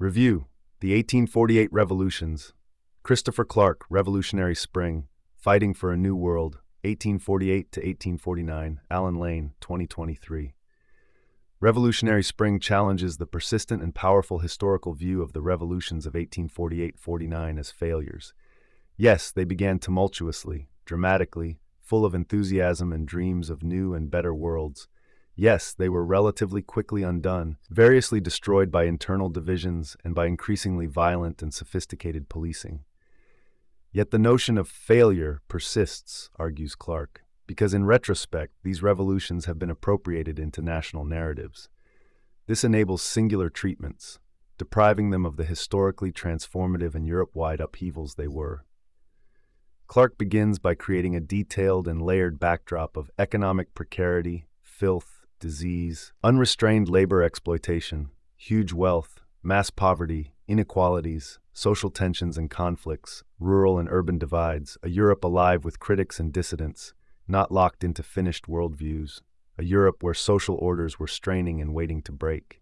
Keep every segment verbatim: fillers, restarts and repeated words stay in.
Review: The eighteen forty-eight Revolutions. Christopher Clark, Revolutionary Spring, Fighting for a New World, eighteen forty-eight to eighteen forty-nine, Allen Lane, twenty twenty-three. Revolutionary Spring challenges the persistent and powerful historical view of the revolutions of eighteen forty-eight forty-nine as failures. Yes, they began tumultuously, dramatically, full of enthusiasm and dreams of new and better worlds. Yes, they were relatively quickly undone, variously destroyed by internal divisions and by increasingly violent and sophisticated policing. Yet the notion of failure persists, argues Clark, because in retrospect, these revolutions have been appropriated into national narratives. This enables singular treatments, depriving them of the historically transformative and Europe-wide upheavals they were. Clark begins by creating a detailed and layered backdrop of economic precarity, filth, disease, unrestrained labor exploitation, huge wealth, mass poverty, inequalities, social tensions and conflicts, rural and urban divides, a Europe alive with critics and dissidents, not locked into finished worldviews, a Europe where social orders were straining and waiting to break.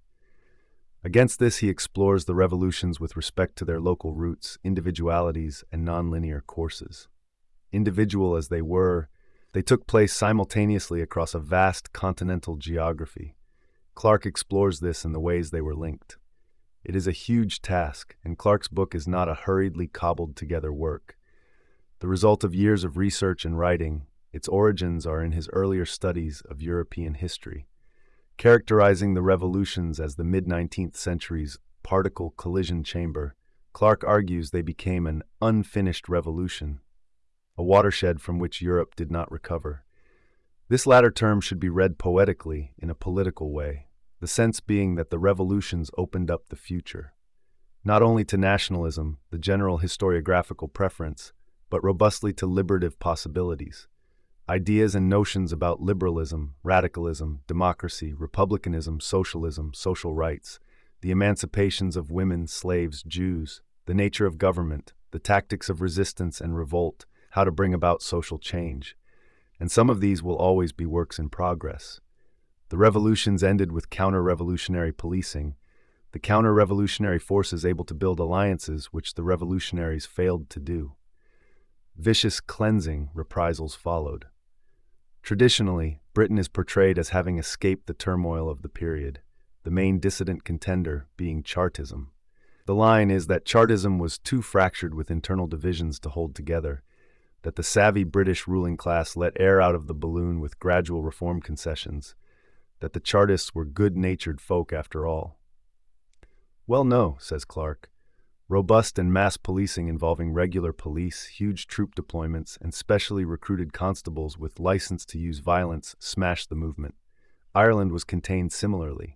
Against this, he explores the revolutions with respect to their local roots, individualities, and nonlinear courses. Individual as they were, they took place simultaneously across a vast continental geography. Clark explores this in the ways they were linked. It is a huge task, and Clark's book is not a hurriedly cobbled-together work. The result of years of research and writing, its origins are in his earlier studies of European history. Characterizing the revolutions as the mid-nineteenth century's particle collision chamber, Clark argues they became an unfinished revolution, a watershed from which Europe did not recover. This latter term should be read poetically in a political way, the sense being that the revolutions opened up the future, not only to nationalism, the general historiographical preference, but robustly to liberative possibilities. Ideas and notions about liberalism, radicalism, democracy, republicanism, socialism, social rights, the emancipations of women, slaves, Jews, the nature of government, the tactics of resistance and revolt, how to bring about social change. And some of these will always be works in progress. The revolutions ended with counter-revolutionary policing, the counter-revolutionary forces able to build alliances which the revolutionaries failed to do. Vicious cleansing reprisals followed. Traditionally, Britain is portrayed as having escaped the turmoil of the period, the main dissident contender being Chartism. The line is that Chartism was too fractured with internal divisions to hold together, that the savvy British ruling class let air out of the balloon with gradual reform concessions, that the Chartists were good-natured folk after all. Well, no, says Clark. Robust and mass policing involving regular police, huge troop deployments, and specially recruited constables with license to use violence smashed the movement. Ireland was contained similarly.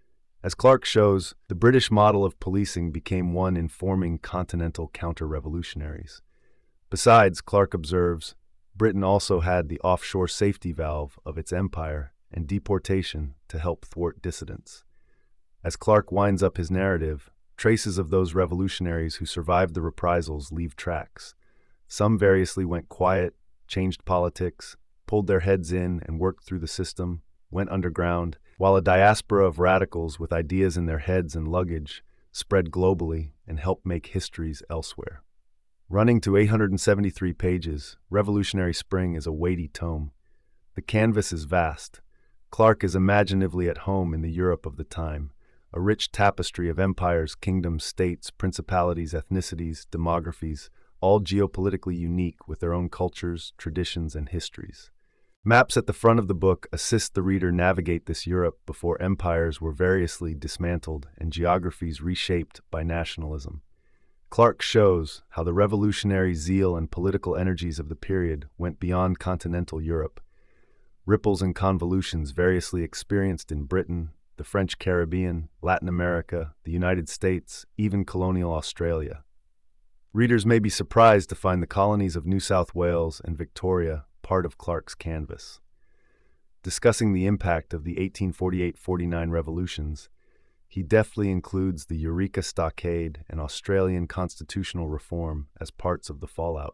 As Clark shows, the British model of policing became one in forming continental counter-revolutionaries. Besides, Clark observes, Britain also had the offshore safety valve of its empire and deportation to help thwart dissidents. As Clark winds up his narrative, traces of those revolutionaries who survived the reprisals leave tracks. Some variously went quiet, changed politics, pulled their heads in and worked through the system, went underground, while a diaspora of radicals with ideas in their heads and luggage spread globally and helped make histories elsewhere. Running to eight hundred seventy-three pages, Revolutionary Spring is a weighty tome. The canvas is vast. Clark is imaginatively at home in the Europe of the time, a rich tapestry of empires, kingdoms, states, principalities, ethnicities, demographies, all geopolitically unique with their own cultures, traditions, and histories. Maps at the front of the book assist the reader navigate this Europe before empires were variously dismantled and geographies reshaped by nationalism. Clark shows how the revolutionary zeal and political energies of the period went beyond continental Europe. Ripples and convolutions variously experienced in Britain, the French Caribbean, Latin America, the United States, even colonial Australia. Readers may be surprised to find the colonies of New South Wales and Victoria part of Clark's canvas. Discussing the impact of the eighteen forty-eight forty-nine revolutions, he deftly includes the Eureka Stockade and Australian constitutional reform as parts of the fallout.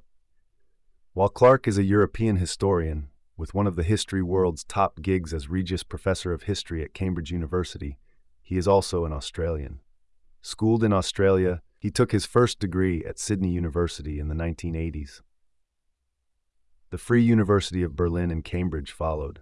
While Clark is a European historian, with one of the history world's top gigs as Regius Professor of History at Cambridge University, he is also an Australian. Schooled in Australia, he took his first degree at Sydney University in the nineteen eighties. The Free University of Berlin and Cambridge followed.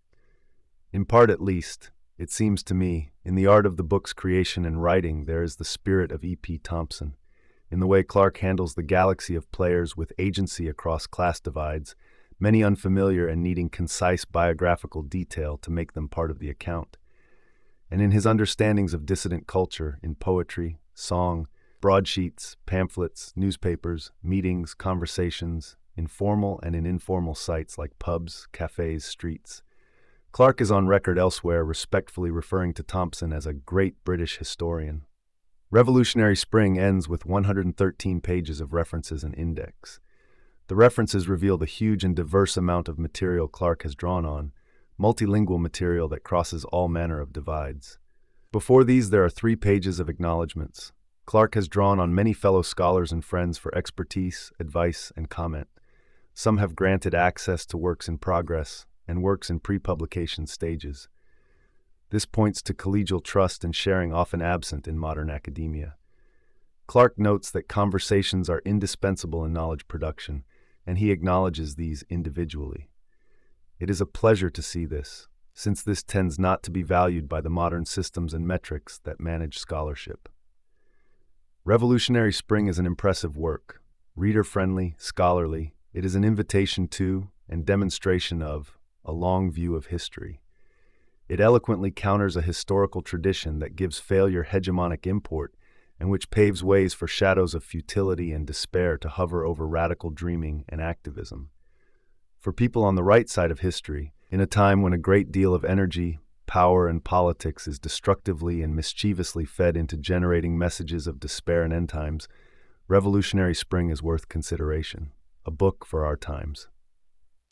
In part at least, it seems to me, in the art of the book's creation and writing there is the spirit of E P Thompson, in the way Clarke handles the galaxy of players with agency across class divides, many unfamiliar and needing concise biographical detail to make them part of the account, and in his understandings of dissident culture in poetry, song, broadsheets, pamphlets, newspapers, meetings, conversations, in formal and in informal sites like pubs, cafes, streets. Clarke is on record elsewhere respectfully referring to Thompson as a great British historian. Revolutionary Spring ends with one hundred thirteen pages of references and index. The references reveal the huge and diverse amount of material Clarke has drawn on, multilingual material that crosses all manner of divides. Before these there are three pages of acknowledgments. Clarke has drawn on many fellow scholars and friends for expertise, advice, and comment. Some have granted access to works in progress and works in pre-publication stages. This points to collegial trust and sharing often absent in modern academia. Clarke notes that conversations are indispensable in knowledge production, and he acknowledges these individually. It is a pleasure to see this, since this tends not to be valued by the modern systems and metrics that manage scholarship. Revolutionary Spring is an impressive work, reader-friendly, scholarly. It is an invitation to and demonstration of a long view of history. It eloquently counters a historical tradition that gives failure hegemonic import and which paves ways for shadows of futility and despair to hover over radical dreaming and activism. For people on the right side of history, in a time when a great deal of energy, power, and politics is destructively and mischievously fed into generating messages of despair and end times, Revolutionary Spring is worth consideration, a book for our times.